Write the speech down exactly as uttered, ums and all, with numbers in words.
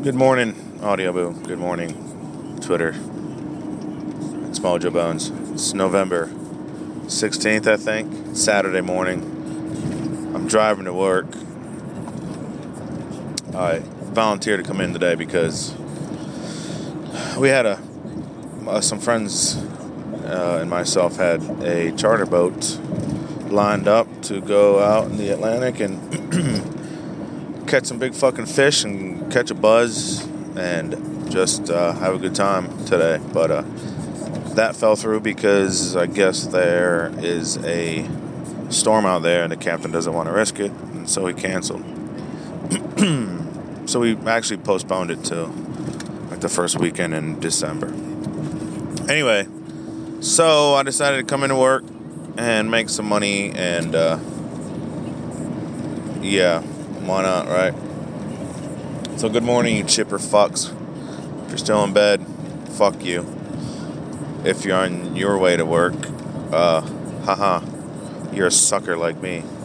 Good morning, Audio Boo. Good morning, Twitter. It's Mojo Bones. It's November sixteenth, I think. Saturday morning. I'm driving to work. I volunteered to come in today because we had a uh, some friends uh, and myself had a charter boat lined up to go out in the Atlantic and catch some big fucking fish and catch a buzz and just uh, have a good time today. But uh, that fell through because I guess there is a storm out there and the captain doesn't want to risk it, and so he canceled. So we actually postponed it to like the first weekend in December. Anyway, so I decided to come into work and make some money, and uh, yeah, why not, right? So good morning, you chipper fucks. If you're still in bed, fuck you. If you're on your way to work, uh, haha, you're a sucker like me.